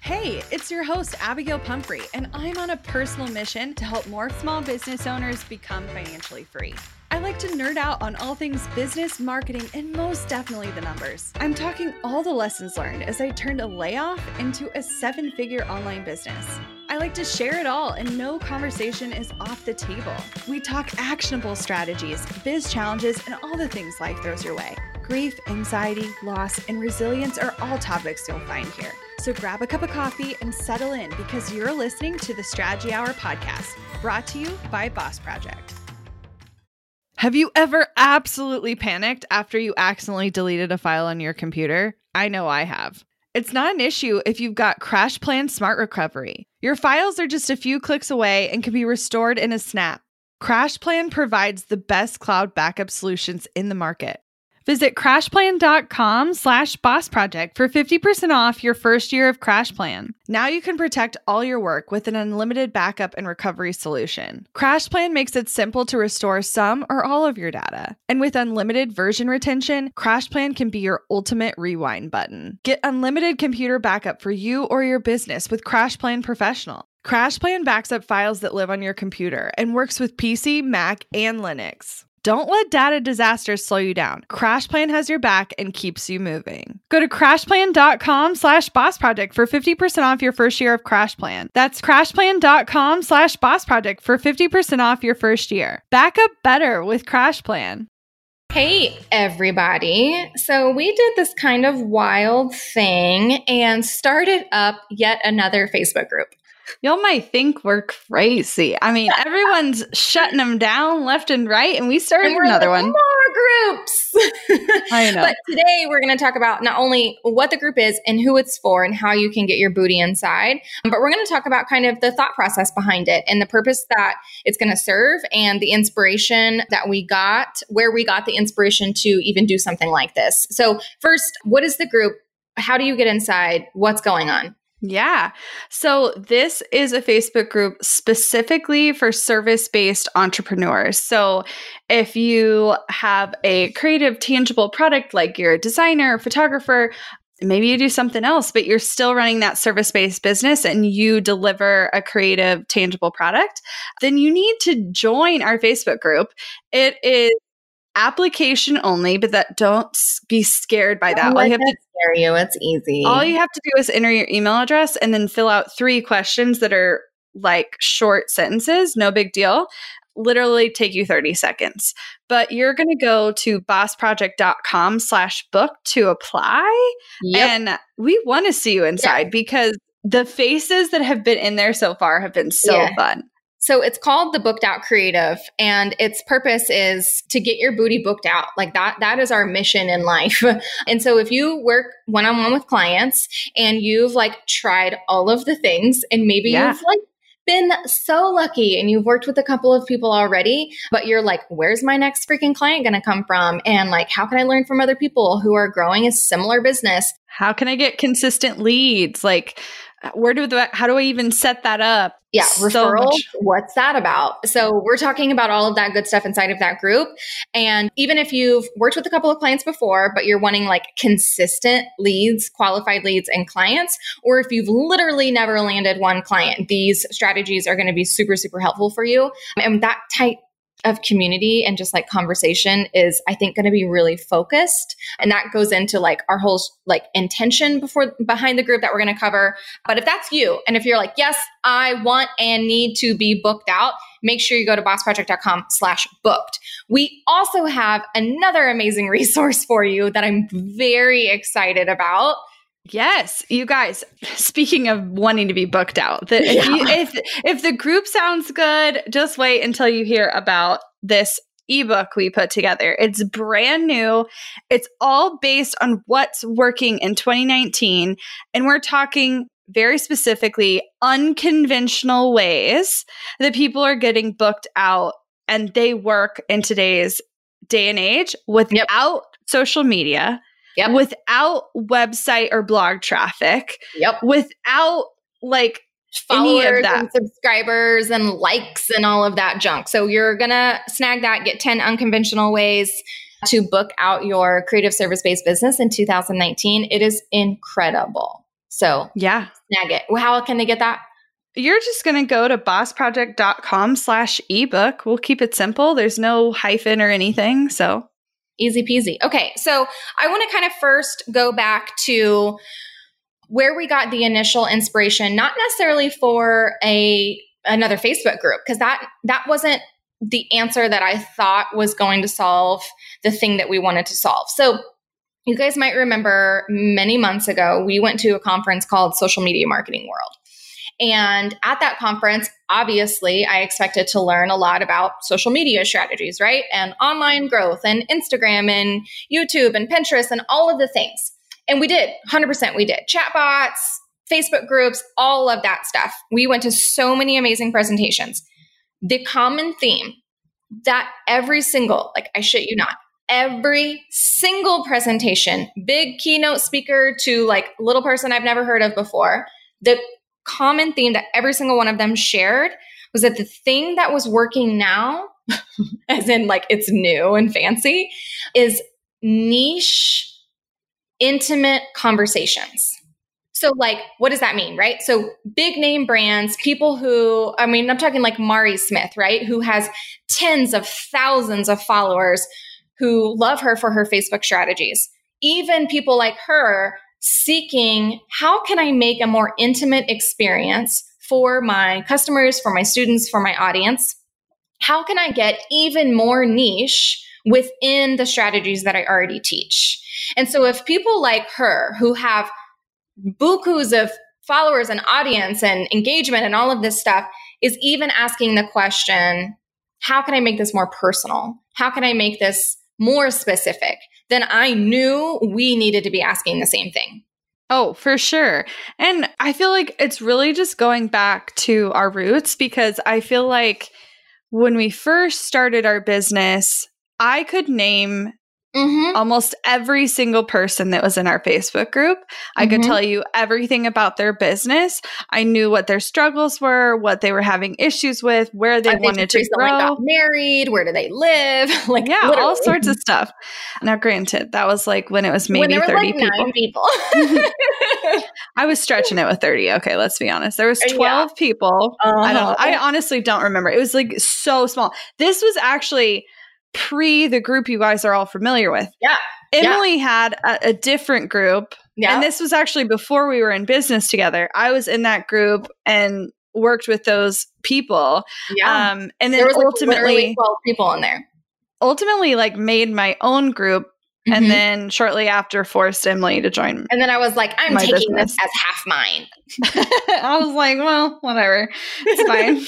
Hey, it's your host, Abigail Pumphrey, and I'm on a personal mission to help more small business owners become financially free. I like to nerd out on all things business, marketing, and most definitely the numbers. I'm talking all the lessons learned as I turned a layoff into a 7-figure online business. I like to share it all, and no conversation is off the table. We talk actionable strategies, biz challenges, and all the things life throws your way. Grief, anxiety, loss, and resilience are all topics you'll find here. So grab a cup of coffee and settle in because you're listening to the Strategy Hour podcast, brought to you by Boss Project. Have you ever absolutely panicked after you accidentally deleted a file on your computer? I know I have. It's not an issue if you've got CrashPlan Smart Recovery. Your files are just a few clicks away and can be restored in a snap. CrashPlan provides the best cloud backup solutions in the market. Visit crashplan.com/bossproject for 50% off your first year of CrashPlan. Now you can protect all your work with an unlimited backup and recovery solution. CrashPlan makes it simple to restore some or all of your data. And with unlimited version retention, CrashPlan can be your ultimate rewind button. Get unlimited computer backup for you or your business with CrashPlan Professional. CrashPlan backs up files that live on your computer and works with PC, Mac, and Linux. Don't let data disasters slow you down. CrashPlan has your back and keeps you moving. Go to crashplan.com/bossproject for 50% off your first year of CrashPlan. That's crashplan.com/bossproject for 50% off your first year. Back up better with CrashPlan. Hey, everybody. So we did this kind of wild thing and started up yet another Facebook group. Y'all might think we're crazy. I mean, everyone's shutting them down left and right, and we started another one. More groups. I know. But today we're going to talk about not only what the group is and who it's for and how you can get your booty inside, but we're going to talk about kind of the thought process behind it and the purpose that it's going to serve and the inspiration that we got, where we got the inspiration to even do something like this. So first, what is the group? How do you get inside? What's going on? Yeah. So this is a Facebook group specifically for service-based entrepreneurs. So if you have a creative, tangible product, like you're a designer, photographer, maybe you do something else, but you're still running that service-based business and you deliver a creative, tangible product, then you need to join our Facebook group. It is application only, but don't be scared by that. All you have to scare you. It's easy. All you have to do is enter your email address and then fill out 3 questions that are like short sentences. No big deal. Literally take you 30 seconds. But you're going to go to bossproject.com/book to apply. Yep. And we want to see you inside because the faces that have been in there so far have been so fun. So it's called the Booked Out Creative, and its purpose is to get your booty booked out. Like that is our mission in life. And so if you work one-on-one with clients and you've like tried all of the things and maybe you've like been so lucky and you've worked with a couple of people already, but you're like, where's my next freaking client going to come from? And like, how can I learn from other people who are growing a similar business? How can I get consistent leads? Like, how do I even set that up? Yeah, referrals. What's that about? So we're talking about all of that good stuff inside of that group. And even if you've worked with a couple of clients before, but you're wanting like consistent leads, qualified leads and clients, or if you've literally never landed one client, these strategies are going to be super, super helpful for you. And that type of community and just like conversation is, I think, going to be really focused. And that goes into like our whole like intention behind the group that we're going to cover. But if that's you, and if you're like, yes, I want and need to be booked out, make sure you go to bossproject.com/booked. We also have another amazing resource for you that I'm very excited about. Yes, you guys, speaking of wanting to be booked out, if the group sounds good, just wait until you hear about this ebook we put together. It's brand new. It's all based on what's working in 2019. And we're talking very specifically unconventional ways that people are getting booked out and they work in today's day and age without social media. Yep. Without website or blog traffic. Yep. Without like followers any of that. And subscribers and likes and all of that junk. So you're going to snag that, get 10 unconventional ways to book out your creative service-based business in 2019. It is incredible. So yeah, snag it. Well, how can they get that? you're just going to go to bossproject.com/ebook. We'll keep it simple. There's no hyphen or anything. So easy peasy. Okay. So I want to kind of first go back to where we got the initial inspiration, not necessarily for another Facebook group, because that wasn't the answer that I thought was going to solve the thing that we wanted to solve. So you guys might remember many months ago, we went to a conference called Social Media Marketing World. And at that conference, obviously, I expected to learn a lot about social media strategies, right? And online growth and Instagram and YouTube and Pinterest and all of the things. And we did, 100% we did. Chatbots, Facebook groups, all of that stuff. We went to so many amazing presentations. The common theme that every single, like I shit you not, every single presentation, big keynote speaker to like little person I've never heard of before, the common theme that every single one of them shared was that the thing that was working now, as in like it's new and fancy, is niche, intimate conversations. So like, what does that mean, right? So big name brands, people who, I mean, I'm talking like Mari Smith, right? Who has tens of thousands of followers who love her for her Facebook strategies. Even people like her seeking, how can I make a more intimate experience for my customers, for my students, for my audience? How can I get even more niche within the strategies that I already teach? And so if people like her who have bukus of followers and audience and engagement and all of this stuff is even asking the question, how can I make this more personal? How can I make this more specific? Then I knew we needed to be asking the same thing. Oh, for sure. And I feel like it's really just going back to our roots, because I feel like when we first started our business, I could name almost every single person that was in our Facebook group. I could tell you everything about their business. I knew what their struggles were, what they were having issues with, where they wanted to grow. Got married, where do they live? Like, yeah, literally. All sorts of stuff. Now, granted, that was like when it was maybe 30 like people. 9 people. I was stretching it with 30. Okay, let's be honest. There was 12 people. I honestly don't remember. It was like so small. This was actually the group you guys are all familiar with. Yeah. Emily had a different group. Yeah. And this was actually before we were in business together. I was in that group and worked with those people. Yeah. And then there was ultimately 12 people in there. Ultimately, like made my own group. And then shortly after forced Emily to join. And then I was like, I'm taking this as half mine. I was like, well, whatever. It's fine.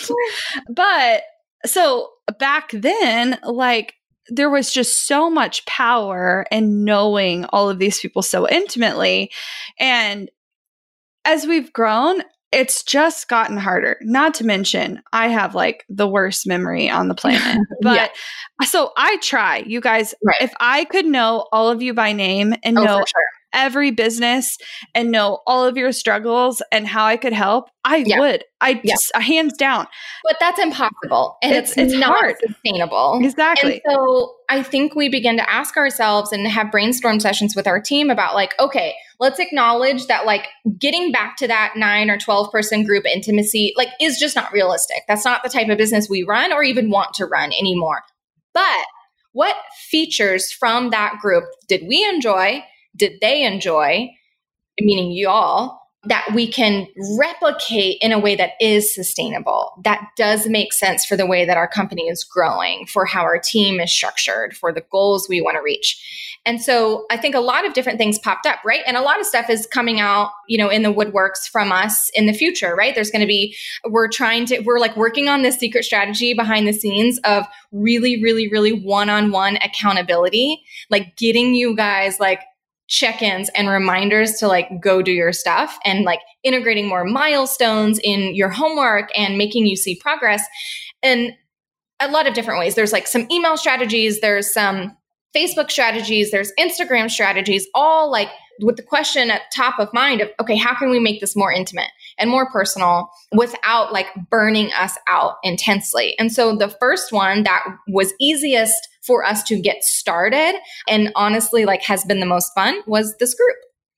But so back then, like, there was just so much power in knowing all of these people so intimately. And as we've grown, it's just gotten harder. Not to mention, I have like the worst memory on the planet. But so I try, you guys, if I could know all of you by name and know every business and know all of your struggles and how I could help, I would. Just hands down. But that's impossible. And it's not hard. Sustainable. Exactly. And so I think we begin to ask ourselves and have brainstorm sessions with our team about like, okay, let's acknowledge that like getting back to that 9 or 12 person group intimacy, like is just not realistic. That's not the type of business we run or even want to run anymore. But what features from that group did we enjoy? Did they enjoy, meaning y'all, that we can replicate in a way that is sustainable, that does make sense for the way that our company is growing, for how our team is structured, for the goals we want to reach. And so I think a lot of different things popped up, right? And a lot of stuff is coming out, in the woodworks from us in the future, right? There's going to be, we're like working on this secret strategy behind the scenes of really, really, really one-on-one accountability, like getting you guys like check-ins and reminders to like go do your stuff and like integrating more milestones in your homework and making you see progress in a lot of different ways. There's like some email strategies, there's some Facebook strategies, there's Instagram strategies, all like with the question at top of mind of, okay, how can we make this more intimate and more personal without like burning us out intensely? And so the first one that was easiest for us to get started and honestly like has been the most fun was this group.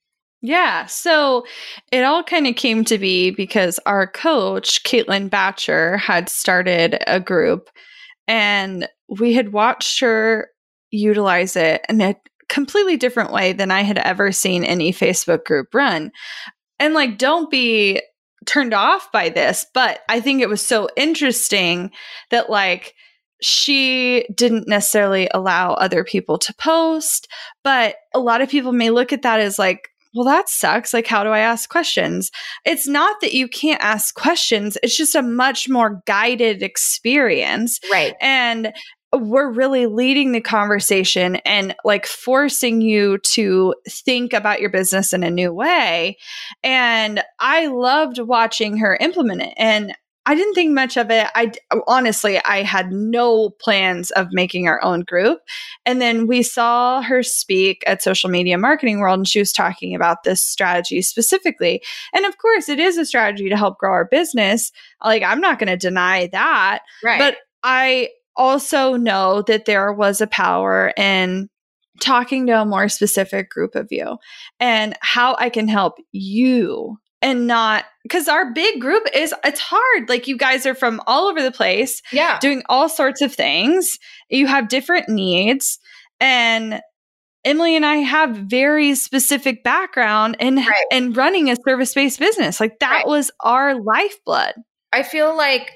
Yeah. So it all kind of came to be because our coach, Caitlin Batcher, had started a group and we had watched her utilize it in a completely different way than I had ever seen any Facebook group run. And like, don't be turned off by this, but I think it was so interesting that like, she didn't necessarily allow other people to post, but a lot of people may look at that as like, well, that sucks. Like, how do I ask questions? It's not that you can't ask questions. It's just a much more guided experience. Right. And we're really leading the conversation and like forcing you to think about your business in a new way. And I loved watching her implement it. And I didn't think much of it. Honestly, I had no plans of making our own group. And then we saw her speak at Social Media Marketing World, and she was talking about this strategy specifically. And of course, it is a strategy to help grow our business. Like, I'm not going to deny that. Right. But I also know that there was a power in talking to a more specific group of you and how I can help you. And not because our big group it's hard. Like, you guys are from all over the place, doing all sorts of things. You have different needs. And Emily and I have very specific background in running a service-based business. Like, that was our lifeblood. I feel like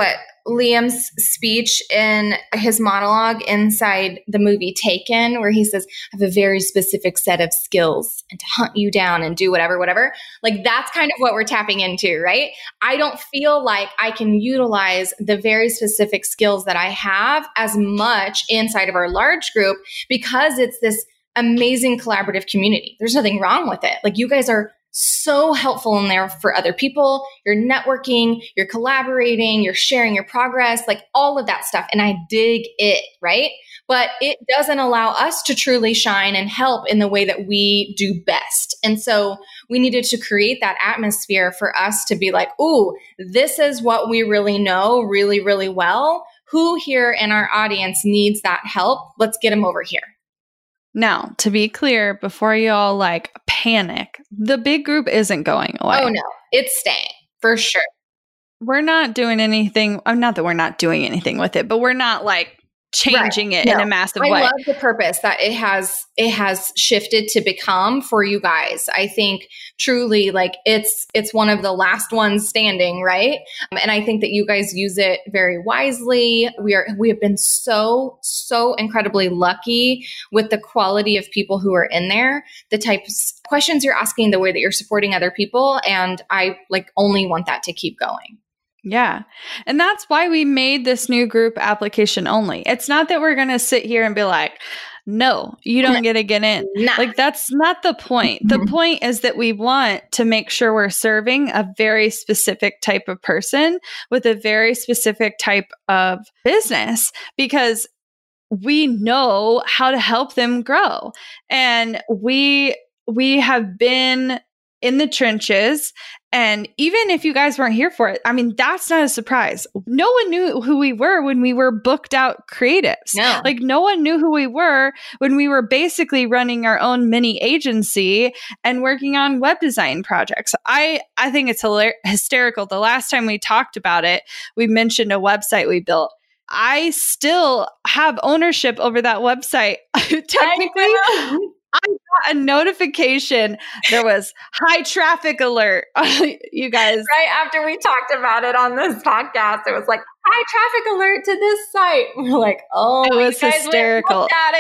Liam's speech in his monologue inside the movie Taken, where he says, I have a very specific set of skills and to hunt you down and do whatever. Like, that's kind of what we're tapping into, right? I don't feel like I can utilize the very specific skills that I have as much inside of our large group because it's this amazing collaborative community. There's nothing wrong with it. Like, you guys are so helpful in there for other people. You're networking, you're collaborating, you're sharing your progress, like all of that stuff. And I dig it, right? But it doesn't allow us to truly shine and help in the way that we do best. And so we needed to create that atmosphere for us to be like, ooh, this is what we really know really, really well. Who here in our audience needs that help? Let's get them over here. Now, to be clear, before you all like panic, the big group isn't going away. Oh no, it's staying for sure. We're not doing anything. Not that we're not doing anything with it, but we're not like changing it in a massive way. I love the purpose that it has shifted to become for you guys. I think truly like it's one of the last ones standing, right? And I think that you guys use it very wisely. We have been so incredibly lucky with the quality of people who are in there, the types of questions you're asking, the way that you're supporting other people, and I like only want that to keep going. Yeah. And that's why we made this new group application only. It's not that we're going to sit here and be like, no, you don't get to get in. Nah. Like, that's not the point. The point is that we want to make sure we're serving a very specific type of person with a very specific type of business, because we know how to help them grow. And we have been in the trenches. And even if you guys weren't here for it, I mean, that's not a surprise. No one knew who we were when we were booked out creatives. No. Like, no one knew who we were when we were basically running our own mini agency and working on web design projects. I think it's hysterical. The last time we talked about it, we mentioned a website we built. I still have ownership over that website. Technically, I got a notification. There was high traffic alert. You guys. Right after we talked about it on this podcast, it was like, high traffic alert to this site. We're like, oh, it was hysterical. Look at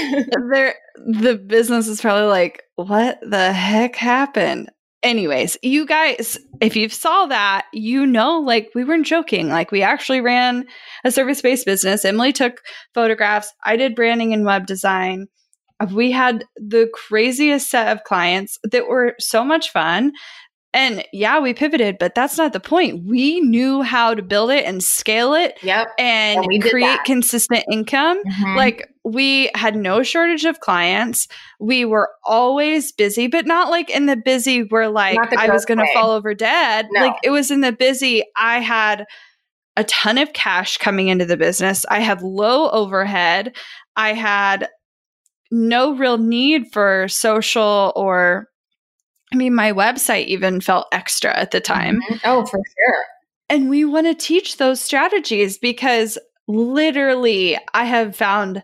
it. The business is probably like, what the heck happened? Anyways, you guys, if you saw that, you know, like, we weren't joking. Like, we actually ran a service-based business. Emily took photographs. I did branding and web design. We had the craziest set of clients that were so much fun. And yeah, we pivoted, but that's not the point. We knew how to build it and scale it and create consistent income. Mm-hmm. Like, we had no shortage of clients. We were always busy, but not like in the busy where like I was going to fall over dead. No. Like, it was in the busy. I had a ton of cash coming into the business. I had low overhead. I had no real need for social or I mean, my website even felt extra at the time. Mm-hmm. Oh, for sure. And we want to teach those strategies because literally I have found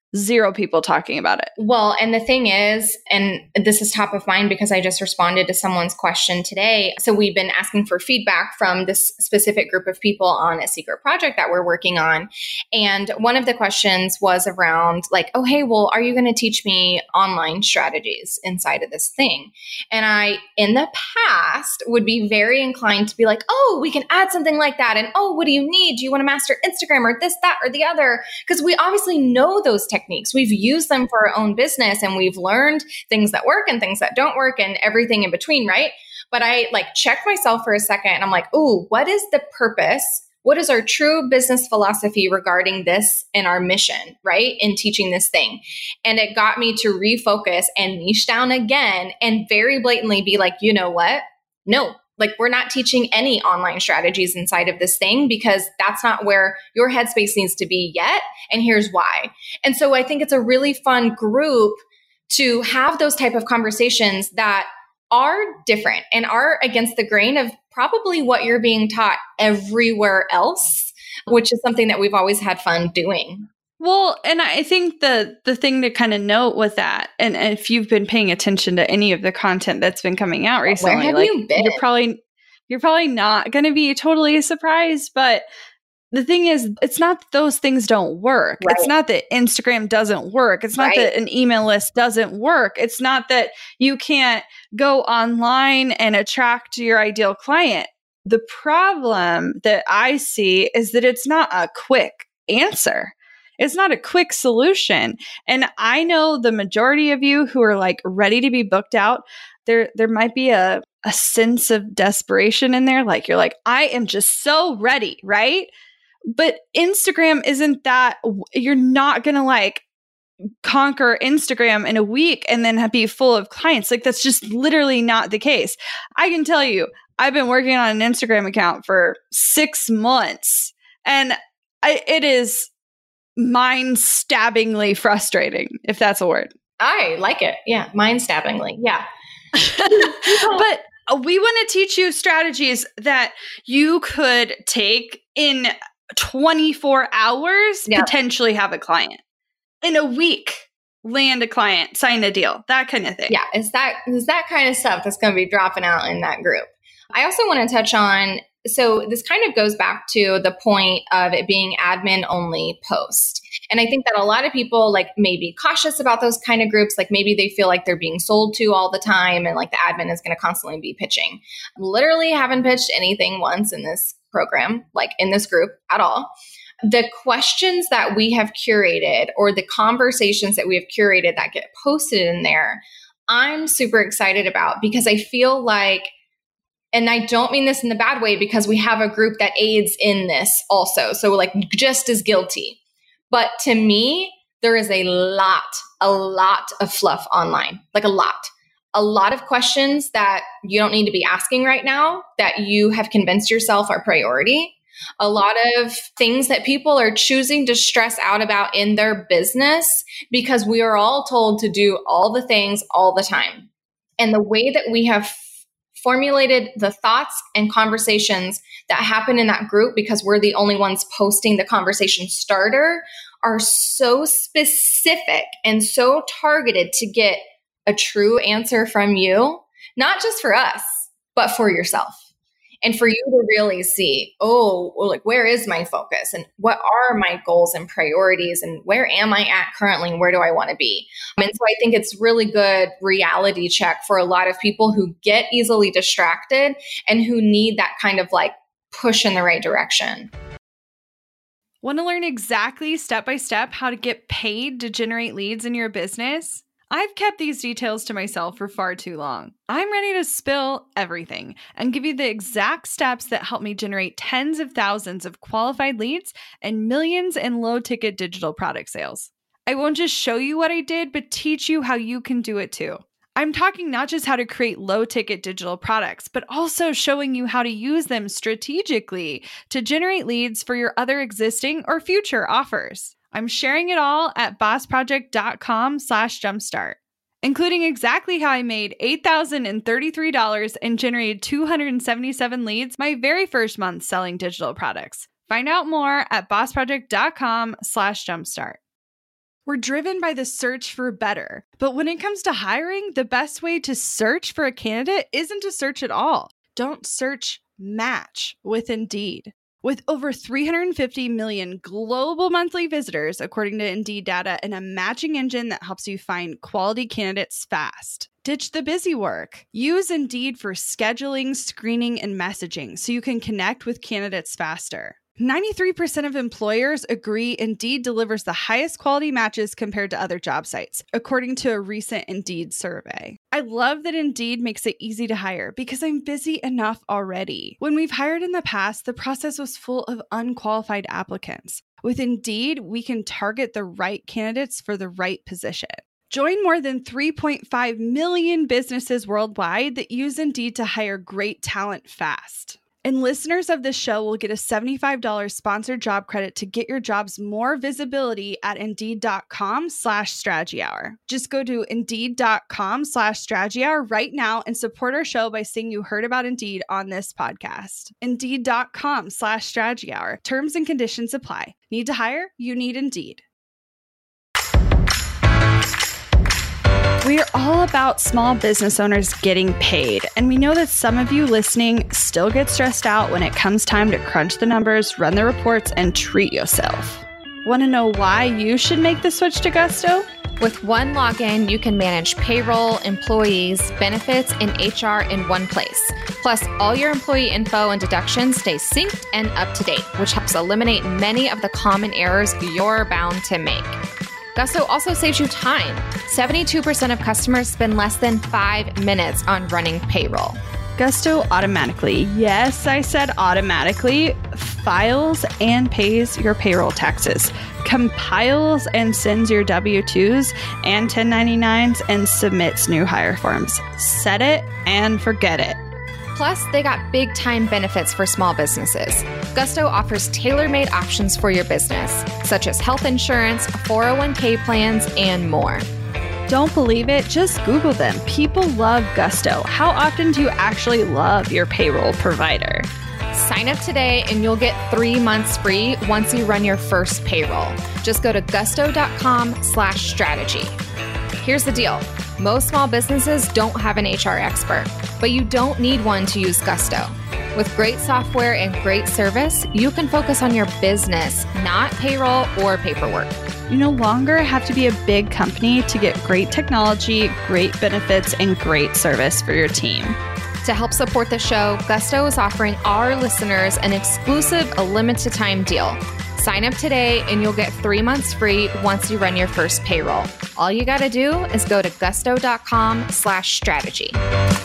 0 people talking about it. Well, and the thing is, and this is top of mind because I just responded to someone's question today. So we've been asking for feedback from this specific group of people on a secret project that we're working on. And one of the questions was around like, oh, hey, well, are you going to teach me online strategies inside of this thing? And I, in the past, would be very inclined to be like, oh, we can add something like that. And oh, what do you need? Do you want to master Instagram or this, that, or the other? Because we obviously know those techniques. We've used them for our own business and we've learned things that work and things that don't work and everything in between, right? But I like checked myself for a second and I'm like, oh, what is the purpose? What is our true business philosophy regarding this and our mission, right? In teaching this thing. And it got me to refocus and niche down again and very blatantly be like, you know what? No. Like, we're not teaching any online strategies inside of this thing because that's not where your headspace needs to be yet. And here's why. And so I think it's a really fun group to have those type of conversations that are different and are against the grain of probably what you're being taught everywhere else, which is something that we've always had fun doing. Well, and I think the thing to kind of note with that, and if you've been paying attention to any of the content that's been coming out recently, where have like you been? you're probably not going to be totally surprised. But the thing is, it's not that those things don't work. Right. It's not that Instagram doesn't work. It's not that an email list doesn't work. It's not that you can't go online and attract your ideal client. The problem that I see is that it's not a quick answer. It's not a quick solution. And I know the majority of you who are like ready to be booked out, there might be a sense of desperation in there. Like you're like, I am just so ready, right? But Instagram isn't that. You're not going to like conquer Instagram in a week and then be full of clients. Like that's just literally not the case. I can tell you, I've been working on an Instagram account for 6 months and it is mind-stabbingly frustrating, if that's a word. I like it. Yeah. Mind-stabbingly. Yeah. But we want to teach you strategies that you could take in 24 hours, potentially have a client. In a week, land a client, sign a deal, that kind of thing. Yeah. It's that kind of stuff that's going to be dropping out in that group. I also want to touch on, so this kind of goes back to the point of it being admin only post. And I think that a lot of people like may be cautious about those kind of groups. Like maybe they feel like they're being sold to all the time and like the admin is going to constantly be pitching. Literally haven't pitched anything once in this program, like in this group at all. The questions that we have curated or the conversations that we have curated that get posted in there, I'm super excited about because I feel like, and I don't mean this in the bad way because we have a group that aids in this also. So like just as guilty. But to me, there is a lot of fluff online, like a lot of questions that you don't need to be asking right now that you have convinced yourself are priority. A lot of things that people are choosing to stress out about in their business because we are all told to do all the things all the time. And the way that we have formulated the thoughts and conversations that happen in that group because we're the only ones posting the conversation starter are so specific and so targeted to get a true answer from you, not just for us, but for yourself. And for you to really see, oh, well, like, where is my focus and what are my goals and priorities and where am I at currently and where do I want to be? And so I think it's really good reality check for a lot of people who get easily distracted and who need that kind of like push in the right direction. Want to learn exactly step by step how to get paid to generate leads in your business? I've kept these details to myself for far too long. I'm ready to spill everything and give you the exact steps that help me generate tens of thousands of qualified leads and millions in low-ticket digital product sales. I won't just show you what I did, but teach you how you can do it too. I'm talking not just how to create low-ticket digital products, but also showing you how to use them strategically to generate leads for your other existing or future offers. I'm sharing it all at bossproject.com/jumpstart. including exactly how I made $8,033 and generated 277 leads my very first month selling digital products. Find out more at bossproject.com/jumpstart. We're driven by the search for better, but when it comes to hiring, the best way to search for a candidate isn't to search at all. Don't search, match with Indeed. With over 350 million global monthly visitors, according to Indeed data, and a matching engine that helps you find quality candidates fast. Ditch the busy work. Use Indeed for scheduling, screening, and messaging so you can connect with candidates faster. 93% of employers agree Indeed delivers the highest quality matches compared to other job sites, according to a recent Indeed survey. I love that Indeed makes it easy to hire because I'm busy enough already. When we've hired in the past, the process was full of unqualified applicants. With Indeed, we can target the right candidates for the right position. Join more than 3.5 million businesses worldwide that use Indeed to hire great talent fast. And listeners of this show will get a $75 sponsored job credit to get your jobs more visibility at Indeed.com/Strategy Hour. Just go to Indeed.com/Strategy Hour right now and support our show by saying you heard about Indeed on this podcast. Indeed.com/Strategy Hour. Terms and conditions apply. Need to hire? You need Indeed. We are all about small business owners getting paid, and we know that some of you listening still get stressed out when it comes time to crunch the numbers, run the reports, and treat yourself. Want to know why you should make the switch to Gusto? With one login, you can manage payroll, employees, benefits, and HR in one place. Plus, all your employee info and deductions stay synced and up to date, which helps eliminate many of the common errors you're bound to make. Gusto also saves you time. 72% of customers spend less than 5 minutes on running payroll. Gusto automatically, yes, I said automatically, files and pays your payroll taxes, compiles and sends your W-2s and 1099s, and submits new hire forms. Set it and forget it. Plus, they got big time benefits for small businesses. Gusto offers tailor-made options for your business, such as health insurance, 401k plans, and more. Don't believe it? Just Google them. People love Gusto. How often do you actually love your payroll provider? Sign up today and you'll get 3 months free once you run your first payroll. Just go to gusto.com/strategy. Here's the deal. Most small businesses don't have an HR expert, but you don't need one to use Gusto. With great software and great service, you can focus on your business, not payroll or paperwork. You no longer have to be a big company to get great technology, great benefits, and great service for your team. To help support the show, Gusto is offering our listeners an exclusive, a limited time deal. Sign up today and you'll get 3 months free once you run your first payroll. All you got to do is go to gusto.com/strategy.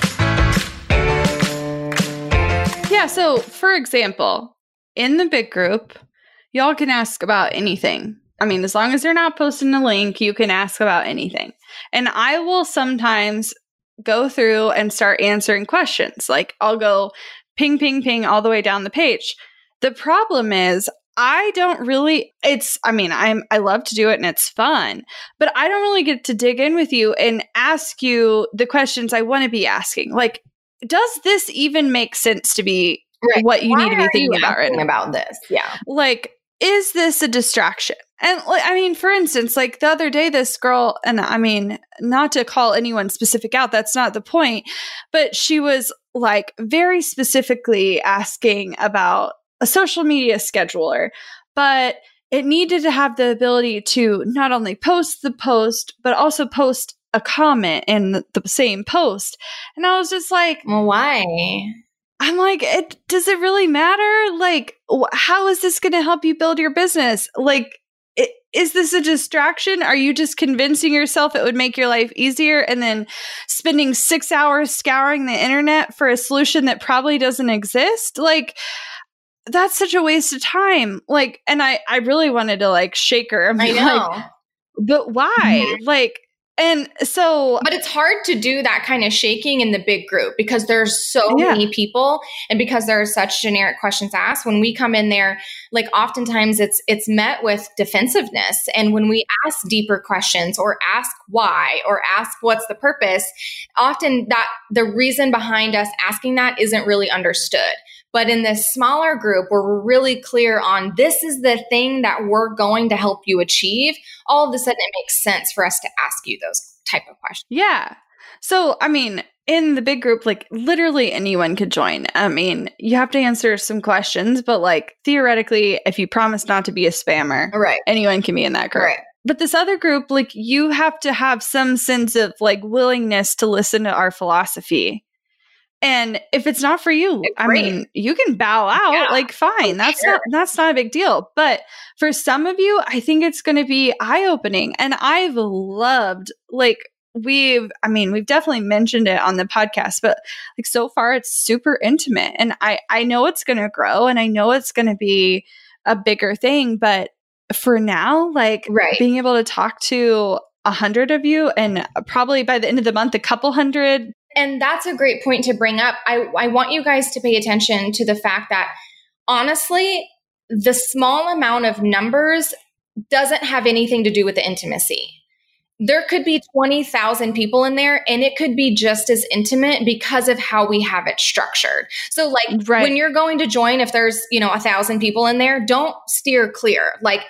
Yeah, so for example, in the big group, y'all can ask about anything. I mean, as long as you're not posting a link, you can ask about anything. And I will sometimes go through and start answering questions. Like I'll go ping, ping, ping all the way down the page. The problem is I don't really, I love to do it and it's fun, but I don't really get to dig in with you and ask you the questions I want to be asking. Like, does this even make sense to be what you need to be thinking about right now? About this? Yeah. Like, is this a distraction? And I mean, for instance, like the other day, this girl, and I mean, not to call anyone specific out, that's not the point, but she was like very specifically asking about a social media scheduler, but it needed to have the ability to not only post the post, but also post a comment in the same post. And I was just like, well, why? I'm like, does it really matter? Like, how is this going to help you build your business? Like, is this a distraction? Are you just convincing yourself it would make your life easier and then spending 6 hours scouring the internet for a solution that probably doesn't exist? Like, that's such a waste of time. Like, and I really wanted to like shake her. I know. Like, but why? Mm-hmm. Like, And so, but it's hard to do that kind of shaking in the big group because there's so many people, and because there are such generic questions asked. When we come in there, like oftentimes it's met with defensiveness. And when we ask deeper questions or ask why or ask what's the purpose, often that the reason behind us asking that isn't really understood. But in this smaller group where we're really clear on this is the thing that we're going to help you achieve, all of a sudden it makes sense for us to ask you those type of questions. Yeah. So, I mean, in the big group, like literally anyone could join. I mean, you have to answer some questions, but like theoretically, if you promise not to be a spammer, right, anyone can be in that group. Right. But this other group, like you have to have some sense of like willingness to listen to our philosophy. And if it's not for you, I mean, you can bow out, Yeah, like fine. That's not a big deal. But for some of you, I think it's going to be eye-opening. And I've loved, like, we've definitely mentioned it on the podcast, but like so far it's super intimate. And I know it's going to grow and I know it's going to be a bigger thing. But for now, like being able to talk to 100 of you and probably by the end of the month, a couple hundred. And that's a great point to bring up. I want you guys to pay attention to the fact that honestly, the small amount of numbers doesn't have anything to do with the intimacy. There could be 20,000 people in there and it could be just as intimate because of how we have it structured. So like when you're going to join, if there's, 1,000 people in there, don't steer clear. Like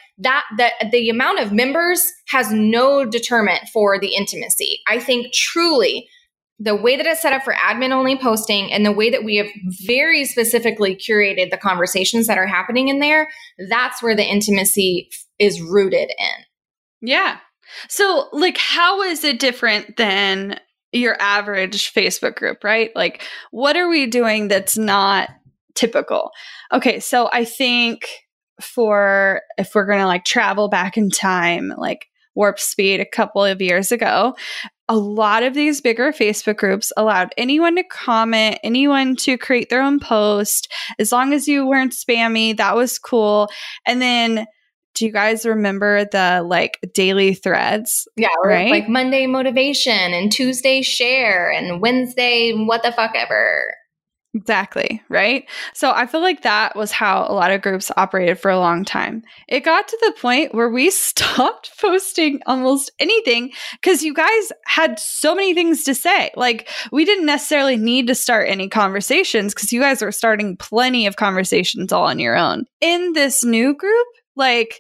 the amount of members has no deterrent for the intimacy. I think truly the way that it's set up for admin only posting and the way that we have very specifically curated the conversations that are happening in there, that's where the intimacy is rooted in. Yeah. So like, how is it different than your average Facebook group, right? Like, what are we doing that's not typical? Okay. So I think if we're going to like travel back in time, like warp speed a couple of years ago, a lot of these bigger Facebook groups allowed anyone to comment, anyone to create their own post. As long as you weren't spammy, that was cool. And then do you guys remember the like daily threads? Yeah, right? Like Monday motivation and Tuesday share and Wednesday what the fuck ever. Exactly, right? So I feel like that was how a lot of groups operated for a long time. It got to the point where we stopped posting almost anything because you guys had so many things to say. Like we didn't necessarily need to start any conversations because you guys were starting plenty of conversations all on your own. In this new group, like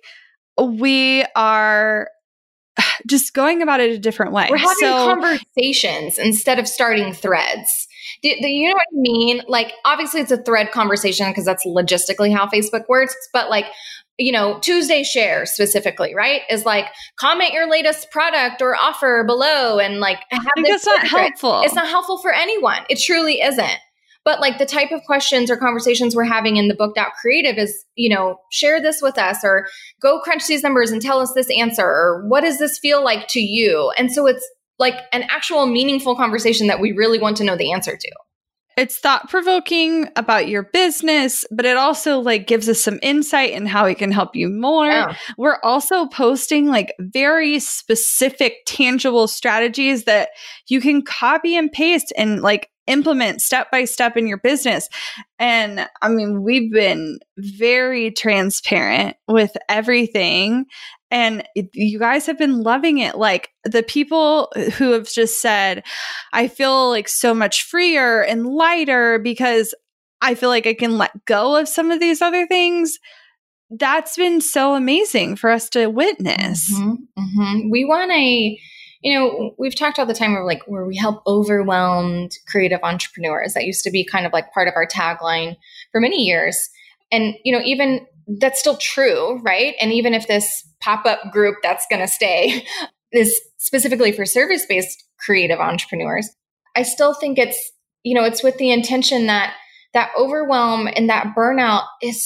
we are just going about it a different way. We're having conversations instead of starting threads. Do you know what I mean? Like, obviously it's a thread conversation because that's logistically how Facebook works. But like, Tuesday share specifically, right? Is like, comment your latest product or offer below and like, have this. That's not helpful. It's not helpful for anyone. It truly isn't. But like the type of questions or conversations we're having in the Booked Out Creative is, share this with us or go crunch these numbers and tell us this answer or what does this feel like to you? And so it's like an actual meaningful conversation that we really want to know the answer to. It's thought-provoking about your business, but it also like gives us some insight in how we can help you more. Yeah. We're also posting like very specific, tangible strategies that you can copy and paste and like implement step by step in your business. And I mean, we've been very transparent with everything. And you guys have been loving it. Like the people who have just said, I feel like so much freer and lighter because I feel like I can let go of some of these other things. That's been so amazing for us to witness. Mm-hmm, mm-hmm. We want we've talked all the time of like where we help overwhelmed creative entrepreneurs. That used to be kind of like part of our tagline for many years. And, even that's still true, right? And even if this pop-up group that's going to stay is specifically for service-based creative entrepreneurs, I still think it's, it's with the intention that that overwhelm and that burnout is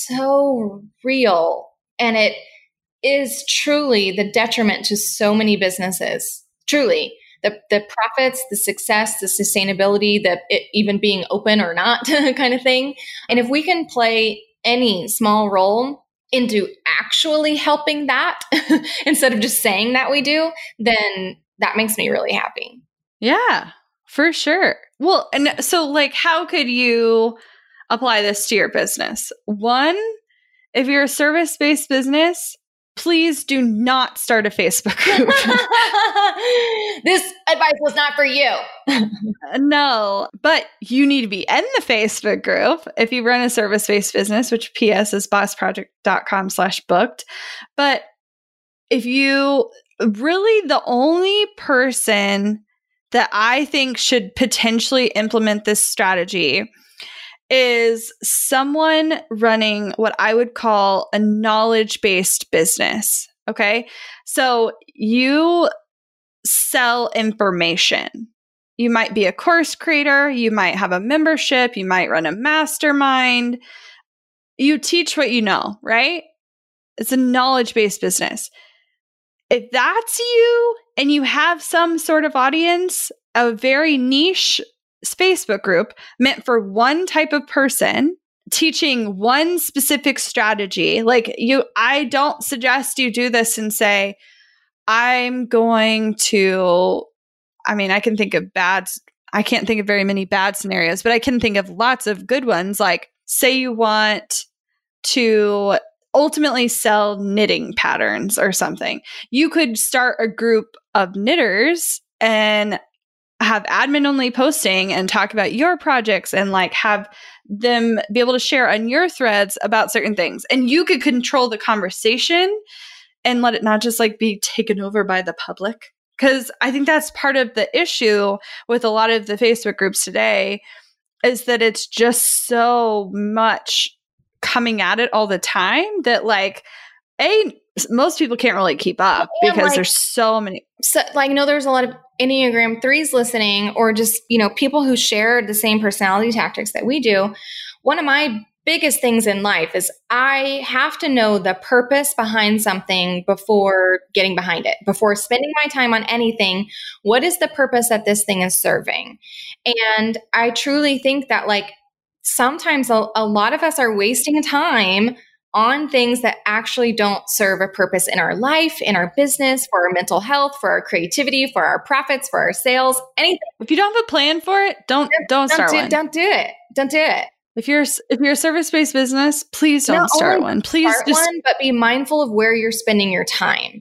so real. And it is truly the detriment to so many businesses. Truly. The profits, the success, the sustainability, even being open or not kind of thing. And if we can play any small role into actually helping that instead of just saying that we do, then that makes me really happy. Yeah, for sure. Well, and so like, how could you apply this to your business? One, if you're a service-based business, please do not start a Facebook group. This advice was not for you. No, but you need to be in the Facebook group if you run a service-based business, which PS is bossproject.com/booked. But if you really, the only person that I think should potentially implement this strategy is someone running what I would call a knowledge-based business. Okay. So you sell information. You might be a course creator. You might have a membership. You might run a mastermind. You teach what you know, right? It's a knowledge-based business. If that's you and you have some sort of audience, a very niche Facebook group meant for one type of person, teaching one specific strategy, I don't suggest you do this and say, I can't think of very many bad scenarios, but I can think of lots of good ones. Like, say you want to ultimately sell knitting patterns or something. You could start a group of knitters and have admin only posting and talk about your projects and like have them be able to share on your threads about certain things. And you could control the conversation and let it not just like be taken over by the public. Because I think that's part of the issue with a lot of the Facebook groups today is that it's just so much coming at it all the time that most people can't really keep up because there's so many. So I know there's a lot of Enneagram 3s listening or just, people who share the same personality tactics that we do. One of my biggest things in life is I have to know the purpose behind something before getting behind it, before spending my time on anything. What is the purpose that this thing is serving? And I truly think that sometimes a lot of us are wasting time on things that actually don't serve a purpose in our life, in our business, for our mental health, for our creativity, for our profits, for our sales, anything. If you don't have a plan for it, don't start one. Don't do it. Don't do it. If you're a service-based business, please don't start one. Please start one, but be mindful of where you're spending your time.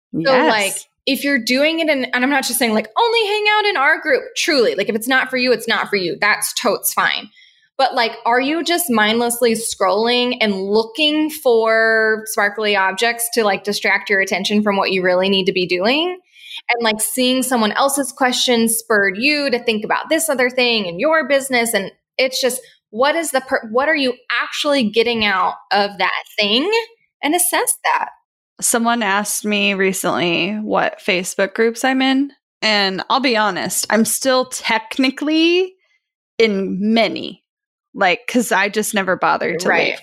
Yes. So if you're doing it, and I'm not just saying only hang out in our group, truly, if it's not for you, it's not for you. That's totes fine. But are you just mindlessly scrolling and looking for sparkly objects to distract your attention from what you really need to be doing? And seeing someone else's questions spurred you to think about this other thing in your business. And it's just, what are you actually getting out of that thing? And assess that. Someone asked me recently what Facebook groups I'm in. And I'll be honest, I'm still technically in many. Because I just never bothered to leave.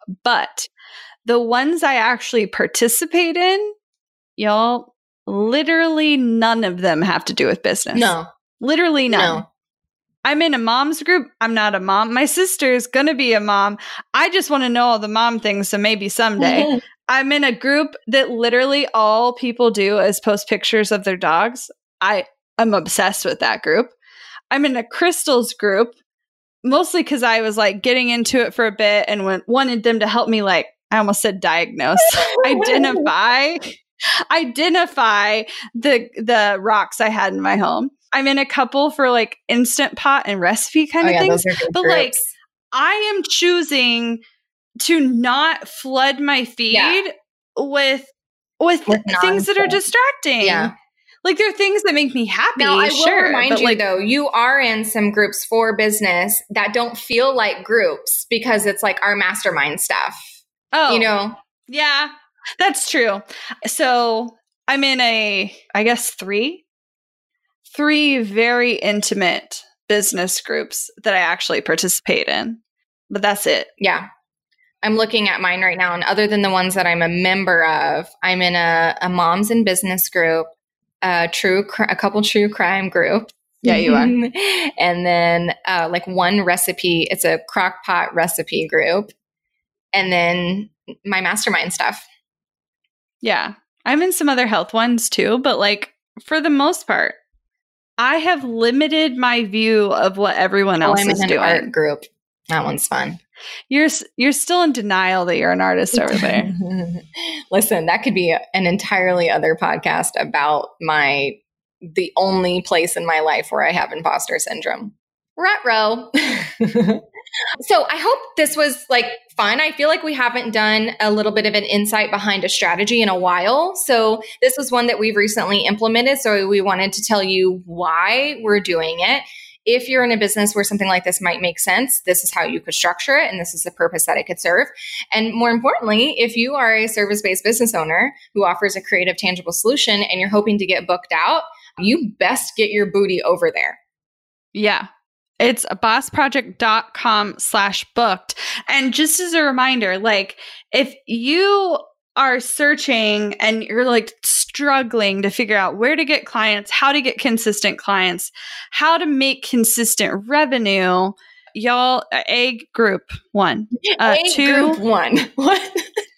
But the ones I actually participate in, y'all, literally none of them have to do with business. No. Literally none. No. I'm in a mom's group. I'm not a mom. My sister's going to be a mom. I just want to know all the mom things, so maybe someday. I'm in a group that literally all people do is post pictures of their dogs. I'm obsessed with that group. I'm in a crystals group. Mostly because I was getting into it for a bit and wanted them to help me I almost said diagnose, identify the rocks I had in my home. I'm in a couple for Instant Pot and recipe kind of things. But I am choosing to not flood my feed with things that are distracting. Yeah. There are things that make me happy. Now, I will remind you, though, you are in some groups for business that don't feel like groups because it's our mastermind stuff. Oh, yeah, that's true. So I'm in I guess three very intimate business groups that I actually participate in. But that's it. Yeah. I'm looking at mine right now. And other than the ones that I'm a member of, I'm in a moms in business group. A couple true crime group. Yeah, you are. And then one recipe, it's a crock pot recipe group. And then my mastermind stuff. Yeah. I'm in some other health ones too, but for the most part. I have limited my view of what everyone else I'm is in an doing. art group. That one's fun. You're still in denial that you're an artist over there. Listen, that could be an entirely other podcast about the only place in my life where I have imposter syndrome. Ruh-roh. So I hope this was like fun. I feel like we haven't done a little bit of an insight behind a strategy in a while. So this was one that we've recently implemented. So we wanted to tell you why we're doing it. If you're in a business where something like this might make sense, this is how you could structure it, and this is the purpose that it could serve. And more importantly, if you are a service-based business owner who offers a creative, tangible solution and you're hoping to get booked out, you best get your booty over there. Yeah. It's bossproject.com/booked. And just as a reminder, like if you are searching and you're like struggling to figure out where to get clients, how to get consistent clients, how to make consistent revenue, y'all, group one. Group one. What?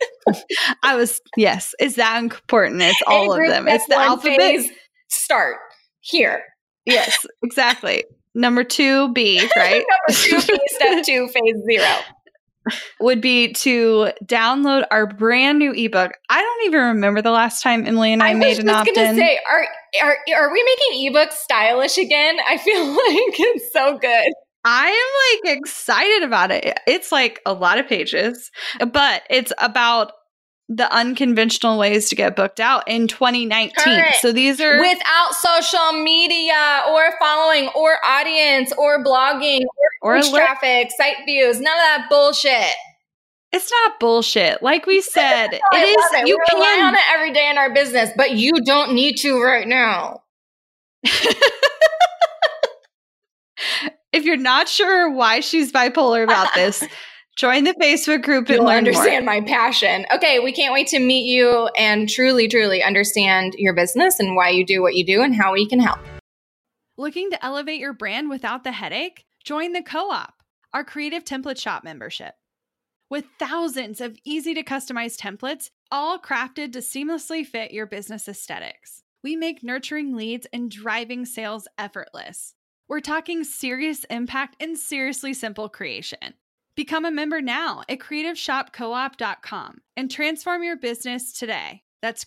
Yes, it's that important. It's all of them. It's the alphabet. Start here. Yes, exactly. Number 2B, right? Number 2B, step 2, phase 0. Would be to download our brand new ebook. I don't even remember the last time Emily and I made an opt-in. I was just going to say, are we making ebooks stylish again? I feel like it's so good. I am like excited about it. It's like a lot of pages, but it's about the unconventional ways to get booked out in 2019. Correct. So these are without social media or following or audience or blogging or traffic, site views, none of that bullshit. It's not bullshit. Like we said, You rely on it every day in our business, but you don't need to right now. If you're not sure why she's bipolar about this, join the Facebook group and You'll learn understand more. my passion. Okay, we can't wait to meet you and truly, truly understand your business and why you do what you do and how we can help. Looking to elevate your brand without the headache? Join the Co-op, our creative template shop membership. With thousands of easy to customize templates, all crafted to seamlessly fit your business aesthetics, we make nurturing leads and driving sales effortless. We're talking serious impact and seriously simple creation. Become a member now at creativeshopcoop.com and transform your business today. That's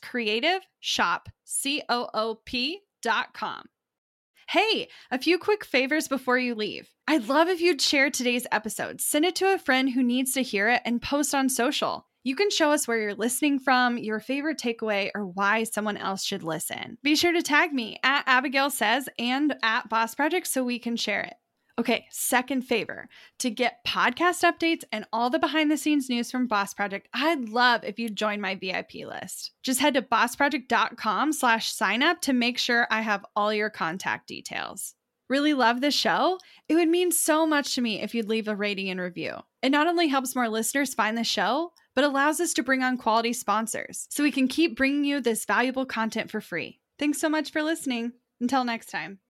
creativeshopcoop.com. Hey, a few quick favors before you leave. I'd love if you'd share today's episode, send it to a friend who needs to hear it, and post on social. You can show us where you're listening from, your favorite takeaway, or why someone else should listen. Be sure to tag me at Abigail Says and at Boss Project so we can share it. Okay, second favor, to get podcast updates and all the behind the scenes news from Boss Project, I'd love if you'd join my VIP list. Just head to bossproject.com/sign up to make sure I have all your contact details. Really love the show? It would mean so much to me if you'd leave a rating and review. It not only helps more listeners find the show, but allows us to bring on quality sponsors so we can keep bringing you this valuable content for free. Thanks so much for listening. Until next time.